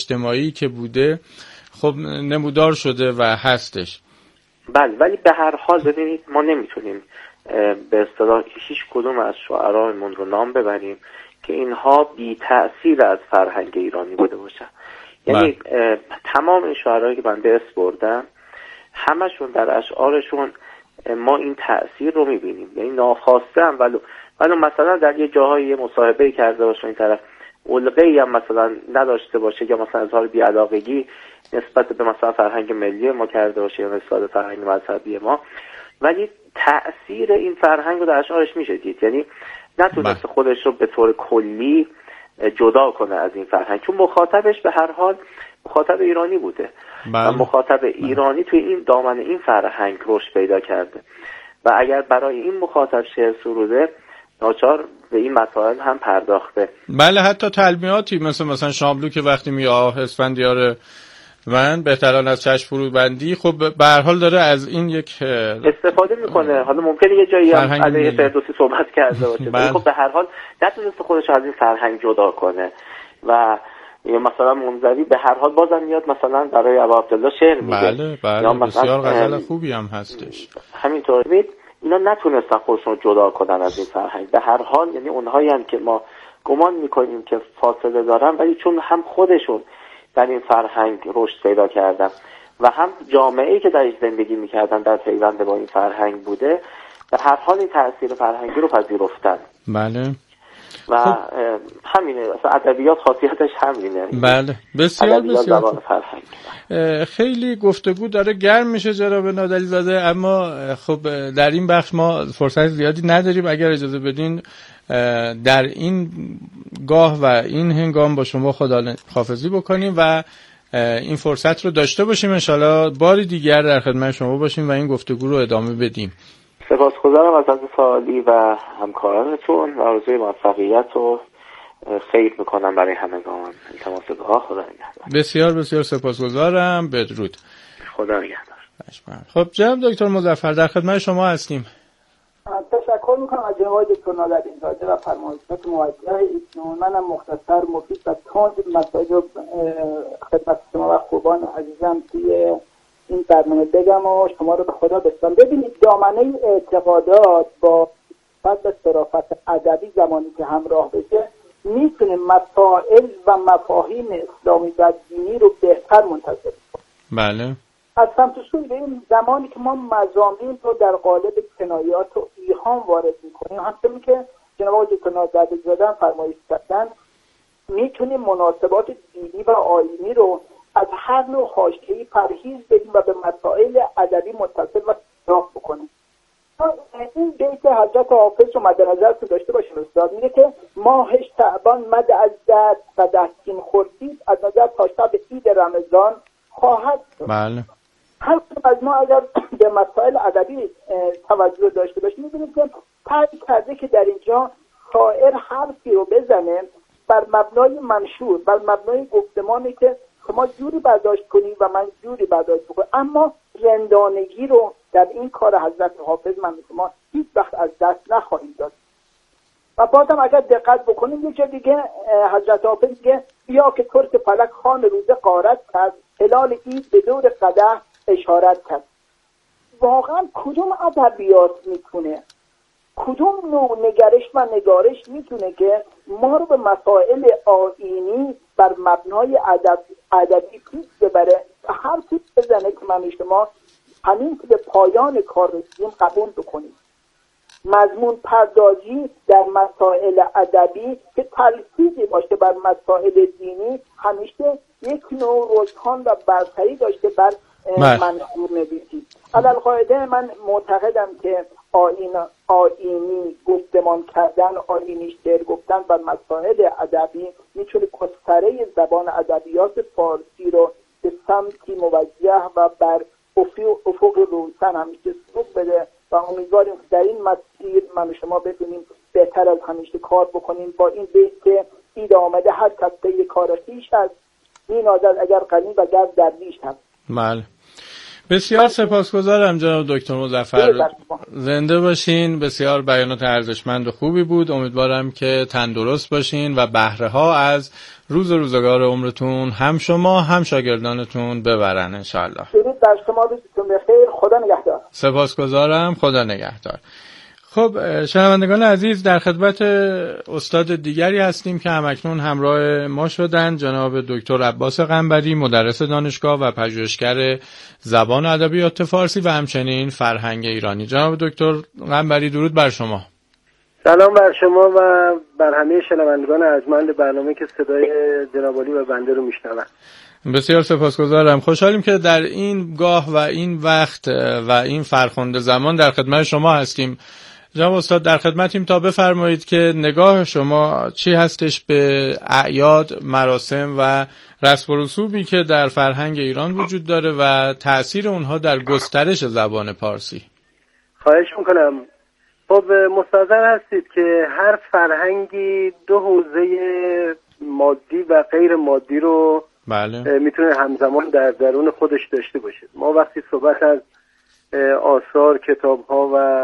اجتماعی که بوده خب نمودار شده و هستش. بله، ولی به هر حال ببینید ما نمیتونیم به اصطلاح هیچ کدوم از شاعرامون رو نام ببریم که اینها بی تأثیر از فرهنگ ایرانی بوده باشن. یعنی تمام این شاعرایی که بنده اسم بردم همشون در اشعارشون ما این تأثیر رو میبینیم، یعنی ناخواسته هم ولو مثلا در یه جاهای یه مصاحبه کرده باشه این طرف علقه‌ای هم مثلا نداشته باشه یا مثلا اظهار بی‌علاقگی نسبت به مثلا فرهنگ ملی ما کرده باشه یا نسبت به فرهنگ مذهبی ما، ولی تأثیر این فرهنگ رو در اشعارش میشه دید. یعنی نتونسته خودش رو به طور کلی جدا کنه از این فرهنگ، چون مخاطبش به هر حال مخاطب ایرانی بوده و مخاطب ایرانی توی این دامن این فرهنگ رشد پیدا کرده و اگر برای این مخاطب شعر سروده ناچار به این مسائل هم پرداخته. بله، حتی تلمیاتی مثلا شاملو که وقتی می اسفندیار من بهتران از چشم فروبندی، خب به هر حال داره از این یک استفاده میکنه. حالا ممکنه یه جایی هم علیه فردوسی صحبت کرده باشه ولی خب به هر حال نتونسته خودش از این فرهنگ جدا کنه و یا مثلا منذری به هر حال بازم میاد مثلا برای ابا عبدالله شعر میگه. بله بسیار غزل خوبی هم هستش. همینطور اینا نتونستن خودشون جدا کنن از این فرهنگ. به هر حال یعنی اونهایی هم که ما گمان میکنیم که فاصله دارن ولی چون هم خودشون در این فرهنگ رشد پیدا کردن و هم جامعه‌ای که درش زندگی میکردن در پیوند با این فرهنگ بوده، به هر حال این تأثیر فرهنگی رو پذیرفتن. بله و همینه اصلا ادبیات خاصیتش همینه. بله بسیار خیلی گفتگو داره گرم میشه جناب نادری زاده، اما خب در این بخش ما فرصت زیادی نداریم. اگر اجازه بدین در این گاه و این هنگام با شما خداحافظی بکنیم و این فرصت رو داشته باشیم، انشالله باری دیگر در خدمت شما باشیم و این گفتگو رو ادامه بدیم. سپاسگزارم از سوالی و همکارانتون و آرزوی موفقیت و خیر میکنم برای همگان. التماس دعا. خدا نگهدار. بسیار بسیار سپاسگزارم. بدرود. خدا نگهدار. خب جناب دکتر مظفر در خدمت شما هستیم. تشکر میکنم از جناب دکتر نادری زاده و فرمایشات موجه ایشون. منم مختصر مفید و تند مسائل رو خدمت شما و خوبان عزیزم توی این برنامه بگم و شما رو به خدا بسپارم. ببینید دامنه اعتقادات با فضل صرافت ادبی زمانی که همراه بشه میتونه مسائل و مفاهیم اسلامی و دینی رو بهتر منتشر کنه. بله. از سمت سوی به این زمانی که ما مضامین رو در قالب کنایات و ایهام وارد میکنیم، همچنین که جناب دکتر نادری زاده فرمایش کردن، میتونیم مناسبات دینی و آیینی رو از هر نوع حاشیه‌ای پرهیز بدیم و به مسائل ادبی متصل و شناخت بکنیم. این بیت حضرت حافظ رو مد نظر داشته باشیم. استاد میگه که ماه شعبان مد از دست و دستین خورشید از نظر تا شب عید رمضان خواهد شد. بله. هر کدوم از ما اگر به مسائل ادبی توجه داشته باشیم می‌بینیم که تعیین کرده که در اینجا شاعر حرفی رو بزنه بر مبنای منشور، بر مبنای گفتمانی که شما جوری برداشت کنید و من جوری برداشت بکنم، اما رندانگی رو در این کار حضرت حافظ من شما هیچ وقت از دست نخواهید داد. و بازم اگر دقت بکنیم یه جا دیگه حضرت حافظ میگه بیا که ترک فلک خان روزه غارت کرد، هلال عید به دور قدح اشارت کرد. واقعا کدوم ادبیات میتونه، کدوم نوع نگرش و نگارش میتونه که ما رو به مسائل آیینی بر مبنای ادبی پیش ببره و هر چیز بزنه که من شما همین که به پایان کار رسیدیم قبول بکنیم. مضمون پردازی در مسائل ادبی که تلفیقی باشه بر مسائل دینی همیشه یک نوع رجحان و برتری داشته بر منظور نویسی. علی‌القاعده من معتقدم که آیینی گفتمان کردن، آیینی شعر گفتن بر مسائل ادبی میتونه گستره زبان ادبیات فارسی رو به سمتی موجه و بر افق روشن همیشه سوق بده و امیدواریم که در این مسیر من شما بتونیم بهتر از همیشه کار بکنیم با این بیت که اید آمده هر کس پی کار خویش است، این آزد اگر غنی و گر درویش هست. بله بسیار سپاسگزارم جناب دکتر مظفر، زنده باشین. بسیار بیانات ارزشمند و خوبی بود. امیدوارم که تندرست باشین و بهره ها از روز روزگار عمرتون هم شما هم شاگردانتون ببرن انشالله. درود بر شما، روزتون بخیر، خدا نگهدار. سپاسگزارم، خدا نگهدار. خب شنوندگان عزیز، در خدمت استاد دیگری هستیم که همکنون همراه ما شدند، جناب دکتر عباس قنبری، مدرس دانشگاه و پژوهشگر زبان و ادبیات فارسی و همچنین فرهنگ ایرانی. جناب دکتر قنبری، درود بر شما. سلام بر شما و بر همه شنوندگان ارجمند برنامه که صدای جناب عالی و بنده رو میشنون. بسیار سپاسگزارم. خوشحالیم که در این گاه و این وقت و این فرخنده زمان در خدمت شما هستیم. جناب استاد، در خدمتیم تا بفرمایید که نگاه شما چی هستش به اعیاد، مراسم و رسم و رسومی که در فرهنگ ایران وجود داره و تأثیر اونها در گسترش زبان پارسی. خواهش میکنم. خب مستحضر هستید که هر فرهنگی دو حوزه مادی و غیر مادی رو بله میتونه همزمان در درون خودش داشته باشه. ما وقتی صحبت از آثار، کتاب‌ها و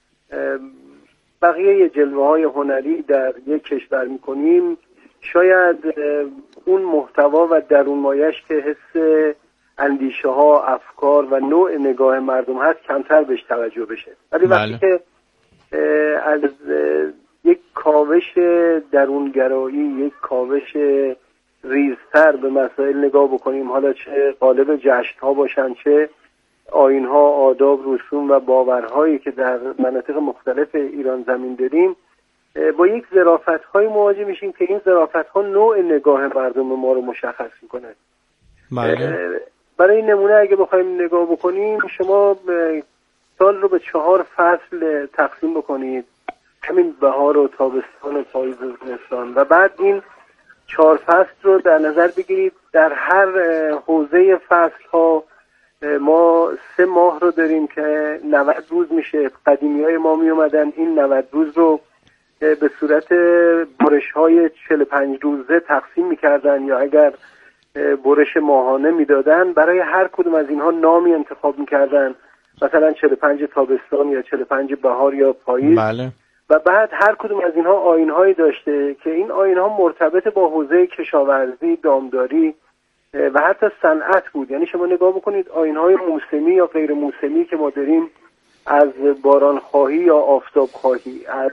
بقیه جلوه‌های هنری در یک کشور می‌کنیم، شاید اون محتوا و درون مایش که حس اندیشه‌ها، افکار و نوع نگاه مردم هست کمتر بهش توجه بشه. ولی وقتی که از یک کاوش درونگرایی، یک کاوش ریزتر به مسائل نگاه بکنیم، حالا چه قالب جشن‌ها باشن، چه آیین‌ها، آداب، رسوم و باورهایی که در مناطق مختلف ایران زمین داریم، با یک ظرافت‌های مواجه میشیم که این ظرافت‌ها نوع نگاه مردم ما رو مشخص میکنه. برای نمونه اگه بخوایم نگاه بکنیم، شما سال رو به 4 فصل تقسیم بکنید، همین بهار و تابستان و پاییز و زمستان، و بعد این 4 فصل رو در نظر بگیرید. در هر حوزه فصل‌ها ما 3 ماه رو داریم که 90 روز میشه. قدیمی‌های ما می اومدن این 90 روز رو به صورت برش‌های 45 روزه تقسیم می‌کردن، یا اگر برش ماهانه میدادن برای هر کدوم از اینها نامی انتخاب می‌کردن، مثلا 45 تابستان یا 45 بهار یا پاییز. بله. و بعد هر کدوم از اینها آیین‌هایی داشته که این آیین‌ها مرتبط با حوزه کشاورزی، دامداری و حتی صنعت بود. یعنی شما نگاه بکنید آیین‌های موسمی یا غیر موسمی که ما داریم، از بارانخواهی یا آفتابخواهی، از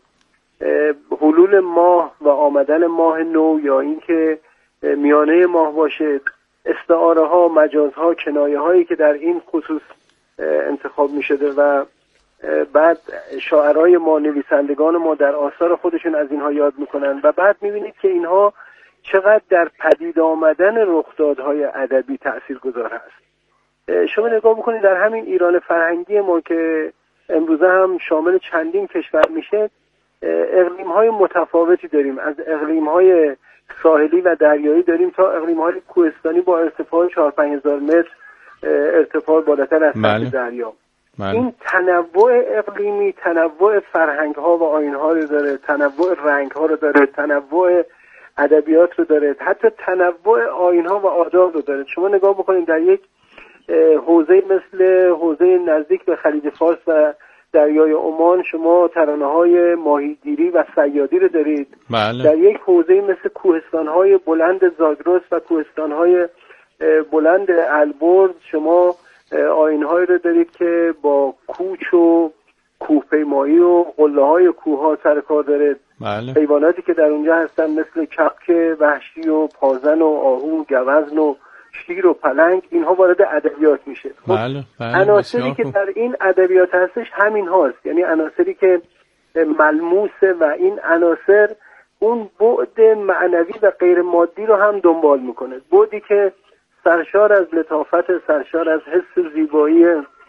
حلول ماه و آمدن ماه نو یا اینکه میانه ماه باشه، استعاره ها، مجاز ها، کنایه هایی که در این خصوص انتخاب می شده و بعد شاعرای ما، نویسندگان ما در آثار خودشون از اینها یاد میکنن و بعد میبینید که اینها چقدر در پدید آمدن رخدادهای ادبی تاثیرگذار هست. شما نگاه بکنید در همین ایران فرهنگی ما که امروزه هم شامل چندین کشور میشه، اقلیم‌های متفاوتی داریم، از اقلیم‌های ساحلی و دریایی داریم تا اقلیم‌های کوهستانی با ارتفاع 4-5 هزار متر ارتفاع بالاتر از سطح دریا. این تنوع اقلیمی تنوع فرهنگ‌ها و آیین‌ها رو داره، تنوع رنگ‌ها رو داره، تنوع ادبیات رو داره، حتی تنوع آیین‌ها و آداب رو داره. شما نگاه بکنید در یک حوزه مثل حوزه نزدیک به خلیج فارس و دریای عمان شما ترانه‌های ماهیگیری و صیادی رو دارید. بله. در یک حوزه مثل کوهستان‌های بلند زاگرس و کوهستان‌های بلند البرز شما آیین‌هایی رو دارید که با کوچ و کوهپیمایی و قله‌های کوه‌ها سر کار داره. بله. حیواناتی که در اونجا هستن مثل کبک وحشی و پازن و آهو و گوزن و شیر و پلنگ، اینها وارد ادبیات میشه. بله. عناصری که در این ادبیات هستش همین هاست، یعنی عناصری که ملموسه و این عناصر اون بعد معنوی و غیر مادی رو هم دنبال میکنه، بعدی که سرشار از لطافت، سرشار از حس زیبایی،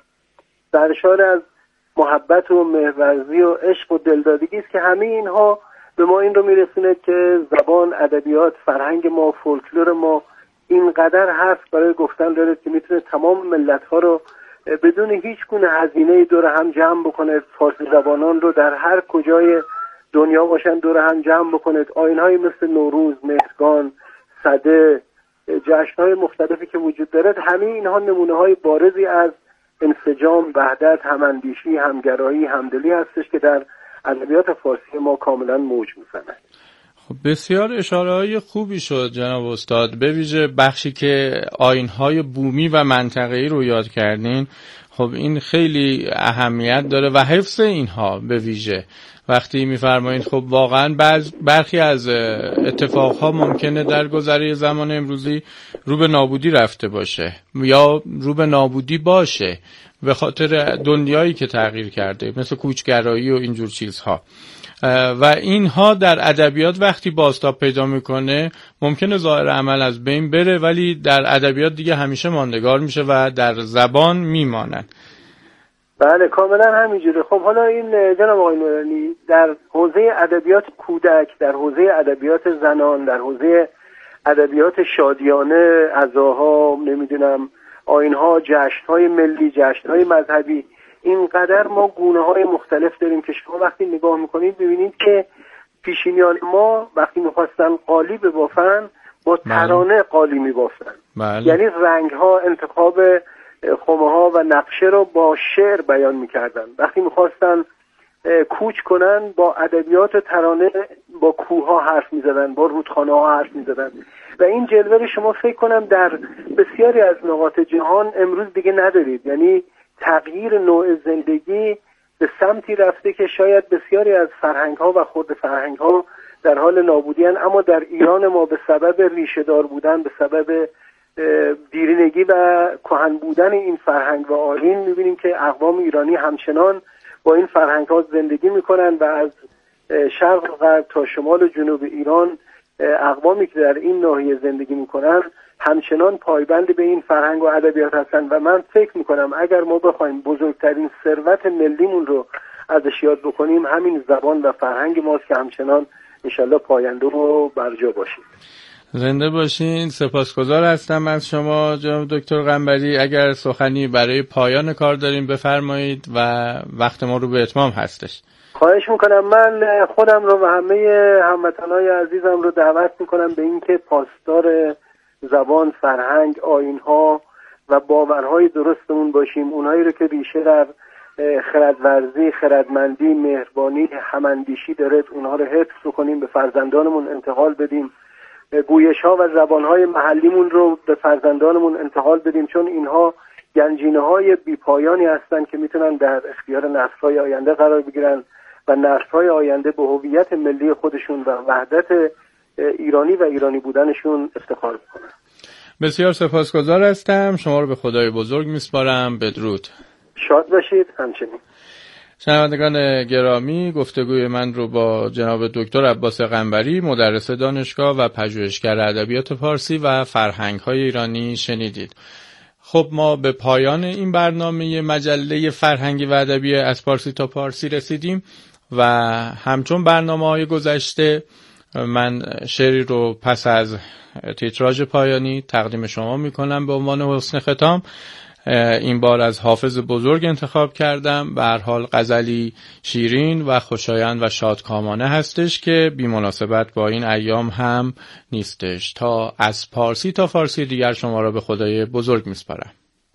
سرشار از محبت و مهرورزی و عشق و دلدادگی است که همه اینها به ما این رو میرسونه که زبان، ادبیات، فرهنگ ما، فولکلور ما اینقدر حرف برای گفتن داره که میتونه تمام ملت‌ها رو بدون هیچ گونه هزینه‌ای دور هم جمع بکنه. فارسی زبانان رو در هر کجای دنیا باشن دور هم جمع بکنه. آیین‌هایی مثل نوروز، مهرگان، سده، جشن‌های مختلفی که وجود دارد، همه اینها نمونه‌های بارزی از انسجام، وحدت، هماندیشی، همگرایی، همدلی هستش که در ادبیات فارسی ما کاملا موج می‌زند. خب بسیار اشاره‌های خوبی شد جناب استاد، به ویژه بخشی که آیین‌های بومی و منطقه‌ای رو یاد کردین. خب این خیلی اهمیت داره و حفظ اینها به ویژه وقتی می‌فرمایید خب واقعاً برخی از اتفاقها ممکنه در گذره زمان امروزی رو به نابودی رفته باشه یا رو به نابودی باشه به خاطر دنیایی که تغییر کرده، مثل کوچگرایی و اینجور چیزها، و اینها در ادبیات وقتی بازتاب پیدا میکنه ممکنه ظاهر عمل از بین بره ولی در ادبیات دیگه همیشه ماندگار میشه و در زبان میمانن. بله کاملا همینجوره. خب حالا این جناب آقای نورانی در حوزه ادبیات کودک، در حوزه ادبیات زنان، در حوزه ادبیات شادیانه، عزاها، نمیدونم آیین‌ها، جشن‌های ملی، جشن‌های مذهبی، اینقدر ما گونه‌های مختلف داریم که شما وقتی نگاه میکنید ببینید که پیشینیان ما وقتی میخواستن قالی ببافن با ترانه قالی میبافتن. یعنی رنگ‌ها، انتخاب خمه‌ها و نقشه رو با شعر بیان میکردن. وقتی میخواستن کوچ کنن با ادبیات و ترانه با کوه‌ها حرف میزدن، با رودخانه‌ها حرف میزدن و این جلوه رو شما فکر کنم در بسیاری از نقاط جهان امروز دیگه ندارید. یعنی تغییر نوع زندگی به سمتی رفته که شاید بسیاری از فرهنگ‌ها و خرد فرهنگ‌ها در حال نابودی هستند، اما در ایران ما به سبب ریشه‌دار بودن، به سبب دیرینگی و کهن بودن این فرهنگ و آیین می‌بینیم که اقوام ایرانی همچنان با این فرهنگ‌ها زندگی می‌کنند و از شرق و غرب تا شمال و جنوب ایران اقوامی که در این ناحیه زندگی می‌کنند همچنان پایبند به این فرهنگ و ادبیات هستند و من فکر می‌کنم اگر ما بخوایم بزرگترین ثروت ملیمون رو ازش یاد بکنیم همین زبان و فرهنگ ماست که همچنان انشالله پاینده و برجا باشید. زنده باشین. سپاسگزار هستم از شما جناب دکتر قنبری. اگر سخنی برای پایان کار داریم بفرمایید و وقت ما رو به اتمام هستش. خواهش میکنم. من خودم رو و همه هموطنای عزیزم رو دعوت میکنم به اینکه پاسدار زبان، فرهنگ، آیین‌ها و باورهای درستمون باشیم. اونایی رو که ریشه در خردورزی، خردمندی، مهربانی، هماندیشی داره اونها رو حفظ کنیم، به فرزندانمون انتقال بدیم. گویش‌ها و زبان‌های محلیمون رو به فرزندانمون انتقال بدیم، چون اینها گنجینه‌های بی‌پایانی هستند که میتونن در اختیار نسل‌های آینده قرار بگیرن و نسل‌های آینده به هویت ملی خودشون و وحدت ایرانی و ایرانی بودنشون افتخار بکنن. بسیار سپاسگزار هستم. شما رو به خدای بزرگ میسپارم. بدرود. شاد باشید. همچنین. شنوندگان گرامی، گفتگوی من رو با جناب دکتر عباس قنبری، مدرس دانشگاه و پژوهشگر ادبیات فارسی و فرهنگ‌های ایرانی شنیدید. خب ما به پایان این برنامه مجله فرهنگی و ادبی از پارسی تا پارسی رسیدیم و همچون برنامه‌های گذشته من شعری رو پس از تیتراژ پایانی تقدیم شما میکنم به عنوان حسن ختام. این بار از حافظ بزرگ انتخاب کردم. به هر حال غزلی شیرین و خوشایند و شادکامانه هستش که بی مناسبت با این ایام هم نیستش. تا از پارسی تا فارسی دیگر شما را به خدای بزرگ میسپارم.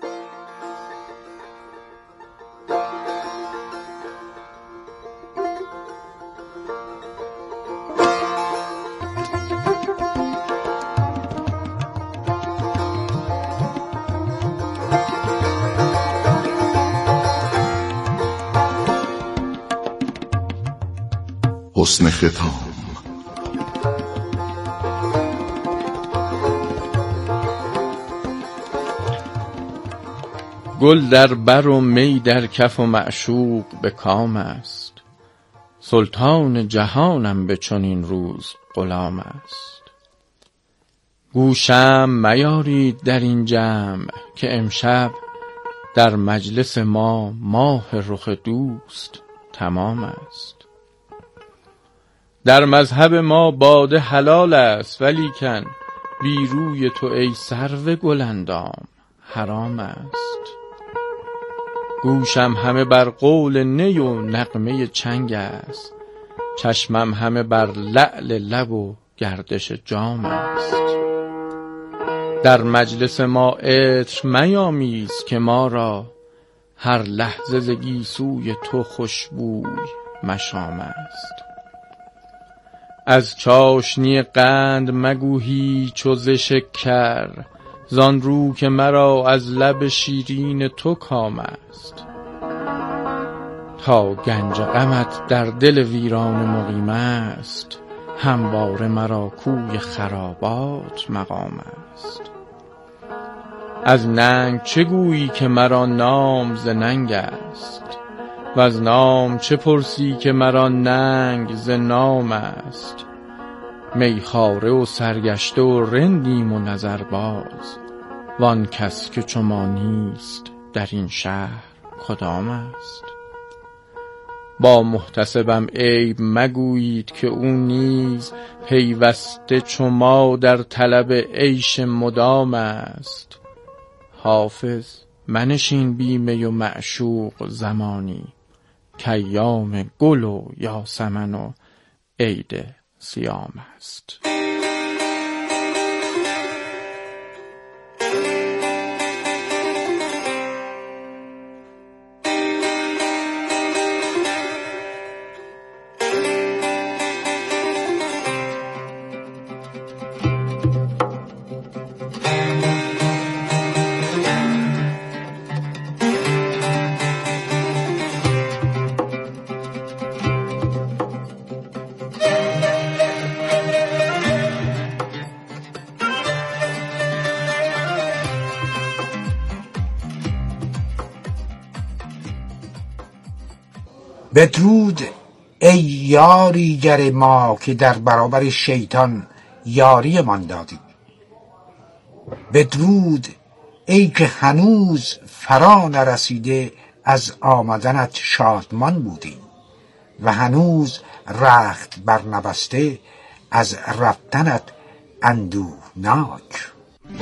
حسن ختام. گل در بر و می در کف و معشوق به کام است. سلطان جهانم به چنین روز غلام است. گوشم میارید در این جمع که امشب در مجلس ما ماه رخ دوست تمام است. در مذهب ما باده حلال است ولیکن بی روی تو ای سرو گلندام حرام است. گوشم همه بر قول نی و نغمه چنگ است. چشمم همه بر لعل لب و گردش جام است. در مجلس ما عطر میامیز که ما را هر لحظه ز گیسوی تو خوشبوی مشام است. از چاشنی قند مگو هیچ و ز شکر، زان رو که مرا از لب شیرین تو کام است. تا گنج غمت در دل ویران مقیم است، همواره مرا کوی خرابات مقام است. از ننگ چه گویی که مرا نام ز ننگ است، و از نام چه پرسی که مرا ننگ ز نام است. میخواره و سرگشته و رندیم و نظرباز، وان کس که چو ما نیست در این شهر کدام است. با محتسبم عیب مگویید که او نیز پیوسته چو ما در طلب عیش مدام است. حافظ منشین بی می و معشوق زمانی، کایام گل و یاسمن و عید صیام است. بدرود ای یاریگر ما که در برابر شیطان یاری من دادی. بدرود ای که هنوز فرا نرسیده از آمدنت شادمان بودی و هنوز رخت برنبسته از رفتنت اندوهناک.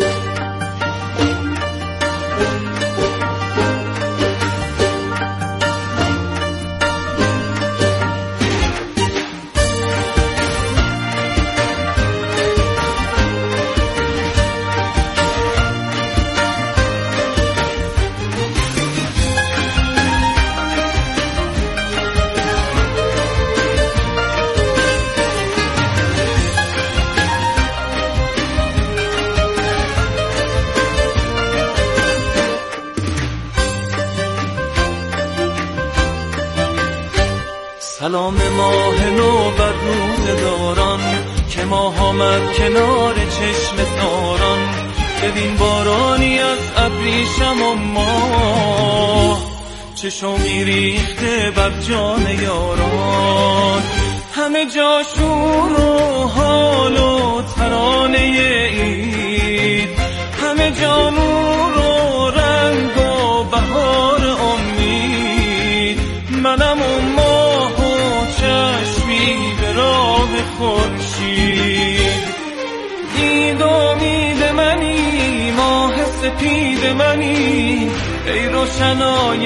سلام ماه نو بر روزگاران که ماه آمد کنار چشم تاران. ببین بارانی از ابریشم و ماه، چه شوقی ریخته بر جان یاران. همه جا شور و حال و ترانه عید، همه جا نور و رنگ و بهار امید. منم و ماه و چشمی به راه خورشید. دید امید منی، ماه سپید منی، ای روشنای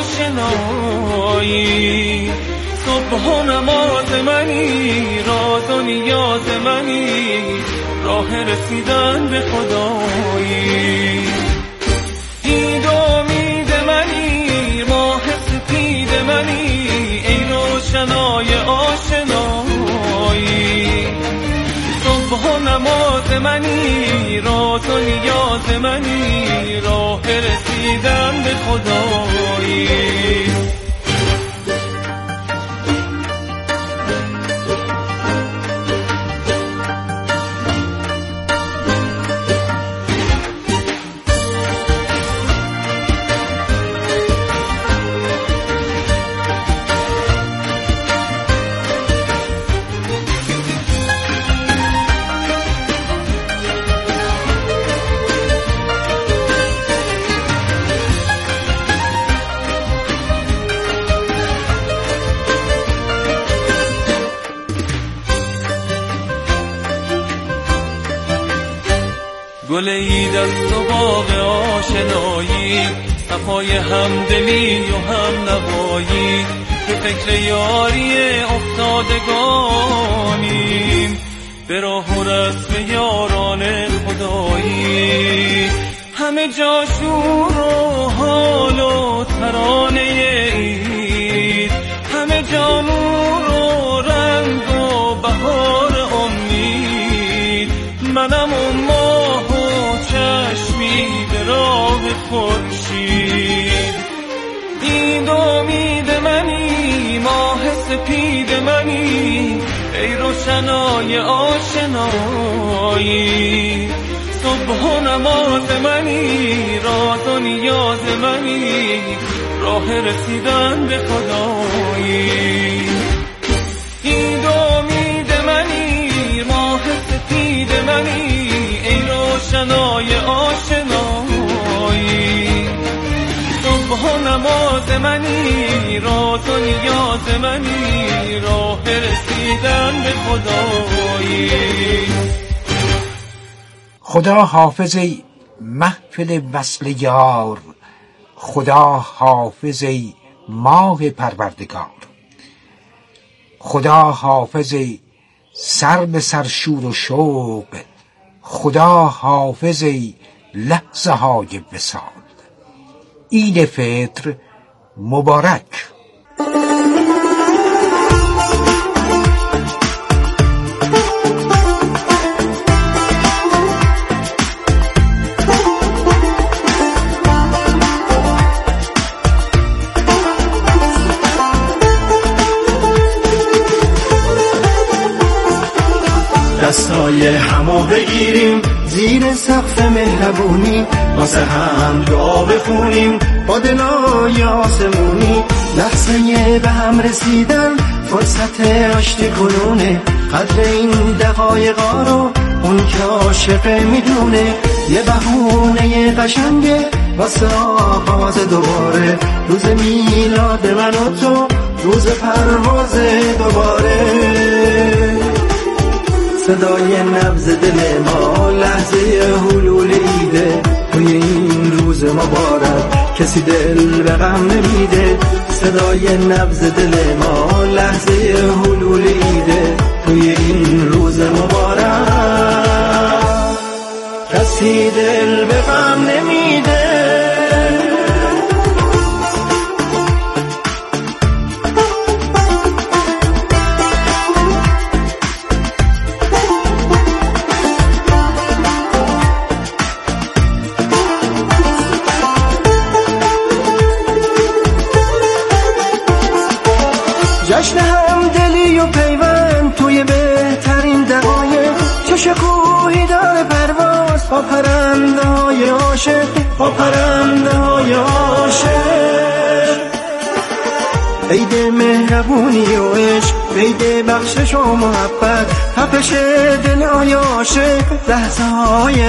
آشنایی. صبح و نماز منی، راز و نیاز منی، راه رسیدن به خدایی. دید امید منی، ماه سپید منی، ای روشنای آشنایی. صبح و نماز منی، راز و نیاز منی، راه رسیدن به خدایی. گل عید است و باغ آشنایی، صفای همدلی و هم نوایی. به فکر یاری افتادگانیم، به راه و رسم یاران خدایی، همه جا شور و حال و ترانه اید، همه جا نور و رنگ و بهار امید. منم و ماه و چشمی به راه خورشید، دید امید منی، ماه سپید منی، ای روشنای آشنایی. صبح و نماز منی، راز و نیاز منی، راه رسیدن به خدایی. دید امید منی، ماه سپید منی، ای روشنای آشنایی. صبح و نماز منی، راز و نیاز منی، راه رسیدن به خدایی. خدا حافظ ای محفل وصل یار، خدا حافظ ای ماه پروردگار. خدا حافظ ای سر به سر شور و شوق، خدا حافظ ای لحظه های وصال. عید فطر مبارک. دستای همو بگیریم زیر سقف مهربونی، واسه هم دعا بخونیم با دلای آسمونی. لحظه به هم رسیدن فرصت آشتی کنونه، قدر این دقایقا رو اون که عاشقه میدونه. یه بهونه قشنگه واسه آغاز دوباره، روز میلاد من و تو، روز پرواز دوباره. صدای نبض دل ما لحظه حلول ایده، توی این روز مبارک کسی دل به غم نمیده. صدای نبض دل ما لحظه حلول ایده، توی این روز مبارک کسی دل به غم نمیده. جشن همدلی و پیوند توی بهترین دقایق، چه شکوهی داره پرواز با پرنده های عاشق، با پرنده های عاشق. عید مهربونی و عشق، عید بخشش و محبت، تپش دلهای عاشق، لحظه های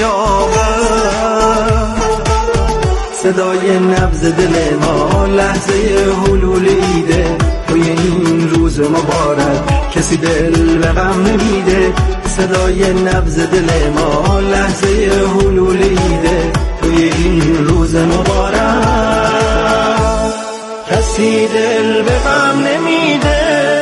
استجابت. صدای نبض دل ما لحظه حلول ایده، توی این روز مبارک کسی دل به غم نمیده. صدای نبض دل ما لحظه حلول ایده، توی این روز مبارک کسی دل به غم نمیده.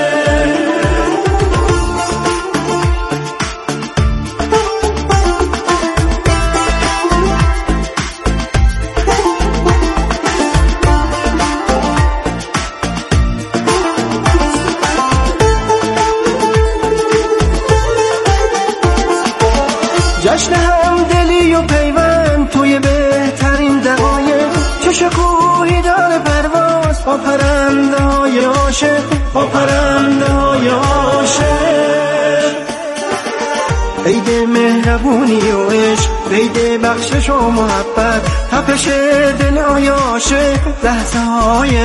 جشن همدلی و پیوند توی بهترین دقایق، چه شکوهی داره پرواز با پرنده های عاشق، با پرنده های عاشق. عید مهربونی و عشق، عید بخشش و محبت، تپش دلهای عاشق، لحظه های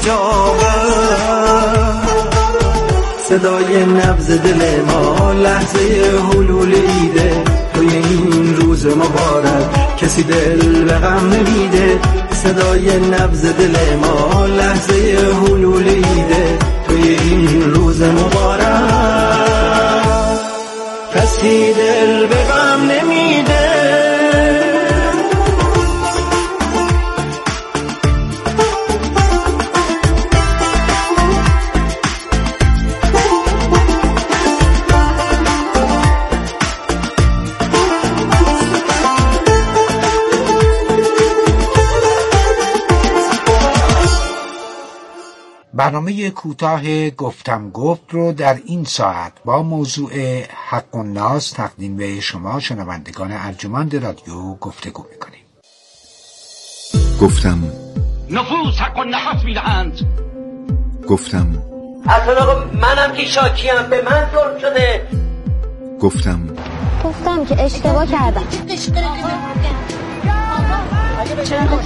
استجابت. صدای نبض دل ما لحظه حلول ایده، توی این روز مبارک کسی دل به غم نمیده. صدای نبض دل ما لحظه حلول ایده، توی این روز مبارک کسی دل به غم نمیده. برنامه کوتاه گفتم گفت رو در این ساعت با موضوع حق الناس تقدیم به شما شنوندگان ارجمند رادیو گفتگو میکنیم. گفتم نفوس حق و نفس میدهند. گفتم اصلا منم که شاکیم، به من ظلم شده. گفتم که اشتباه کردم. چرا با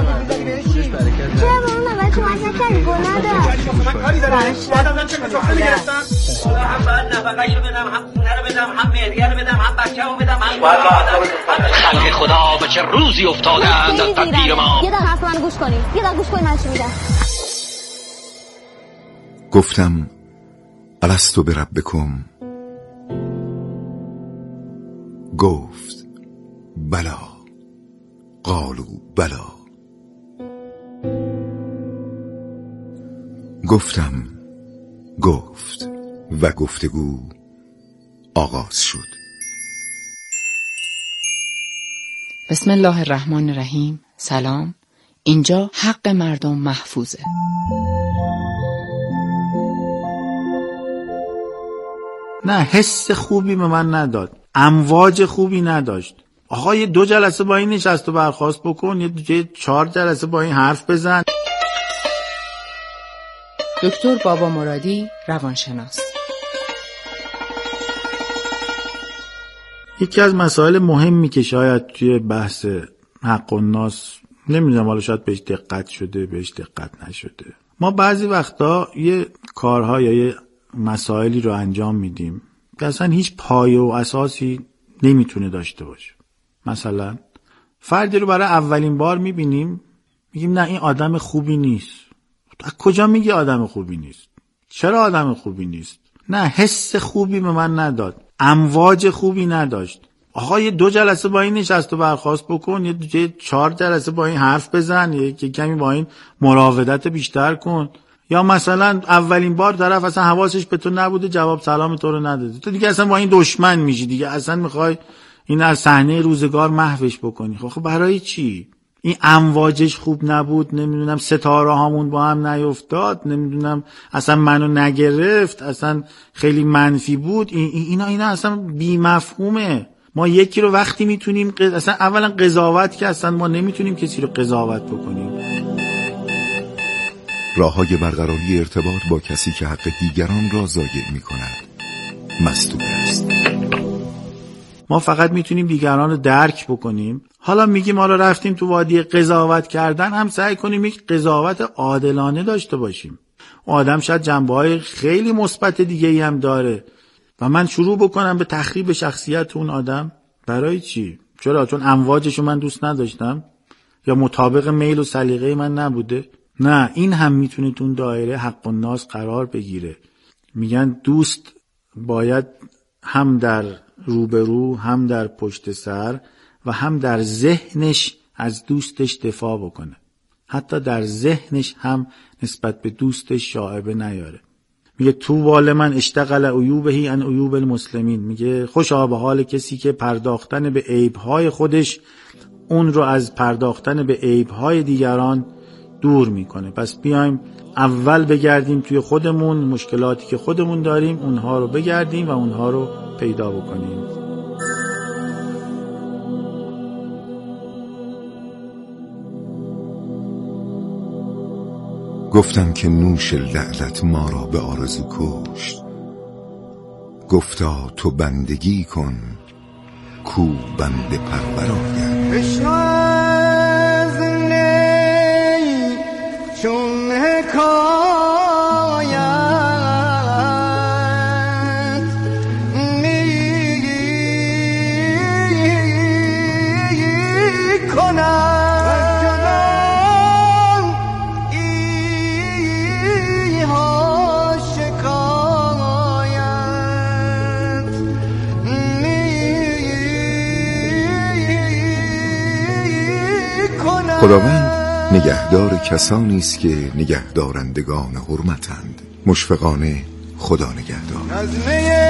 اون اول کمک نکردی؟ گناه داشت. هم باید نفقه رو بدم، هم خونه رو بدم، هم مهریه رو بدم، هم بچه رو بدم، هم خلق خدا به چه روزی افتادند از تقدیر ما. یه دقیقه حرف منو گوش کنی، یه دقیقه گوش کنی من چی میگم. گفتم الستو بربکم، گفت بلا، قالوا بلا. گفتم گفت و گفتگو آغاز شد. بسم الله الرحمن الرحیم. سلام. اینجا حق مردم محفوظه. نه، حس خوبی به من نداد، امواج خوبی نداشت. آقا یه 2 جلسه با این نشست و برخاست بکن، یه 4 جلسه با این حرف بزن. دکتر بابا مرادی، روانشناس. یکی از مسائل مهمی که شاید توی بحث حق الناس، نمیدونم حالا شاید بهش دقت شده بهش دقت نشده، ما بعضی وقتا یه کارها یا یه مسائلی رو انجام میدیم که اصلا هیچ پایه و اساسی نمیتونه داشته باشه. مثلا فردی رو برای اولین بار میبینیم، میگیم نه این آدم خوبی نیست. از کجا میگی آدم خوبی نیست؟ چرا آدم خوبی نیست؟ نه، حس خوبی به من نداد، امواج خوبی نداشت. آقا یه 2 جلسه با این نشست و برخاست بکن، یه 4 جلسه با این حرف بزن، یه کمی با این مراودت بیشتر کن. یا مثلا اولین بار طرف اصلا حواسش به تو نبوده، جواب سلام تو رو نداده، تو دیگه اصلا با این دشمن میشی، دیگه اصلا میخوای این از صحنه روزگار محوش بکنی. خب برای چی؟ این امواجش خوب نبود، نمیدونم ستاره هامون با هم نیفتاد، نمیدونم اصلا منو نگرفت، اصلا خیلی منفی بود. اینا اصلا بی مفهومه. ما یکی رو وقتی میتونیم اصلا اولا قضاوت، که اصلا ما نمیتونیم کسی رو قضاوت بکنیم. راه‌های برقراری ارتباط با کسی که حق دیگران را ضایع می‌کند مسدود است. ما فقط میتونیم دیگران رو درک بکنیم. حالا میگیم حالا رفتیم تو وادی قضاوت کردن، هم سعی کنیم یک قضاوت عادلانه داشته باشیم. آدم شاید جنبه‌های خیلی مثبت دیگه‌ای هم داره و من شروع بکنم به تخریب شخصیت اون آدم. برای چی؟ چرا؟ چون امواجشو من دوست نداشتم یا مطابق میل و سلیقه من نبوده؟ نه، این هم میتونه تو اون دایره حق الناس قرار بگیره. میگن دوست باید هم در روبرو، هم در پشت سر و هم در ذهنش از دوستش دفاع بکنه. حتی در ذهنش هم نسبت به دوستش شائبه نیاره. میگه تو بال من اشتغل عیوبهی عن عیوب المسلمین. میگه خوشا به حال کسی که پرداختن به عیبهای خودش اون رو از پرداختن به عیبهای دیگران دور میکنه. پس بیایم اول بگردیم توی خودمون، مشکلاتی که خودمون داریم اونها رو بگردیم و اونها رو پیدا بکنیم. گفتم که نوش لعلت ما را به آرزو کشت. گفتا تو بندگی کن کو بنده پرور آید. چون حکایت می کنم ایها شکایت می کنم. خداوند نگهدار کسانی است که نگهدارندگان حرمتند. مشفقانه خدا نگهدار.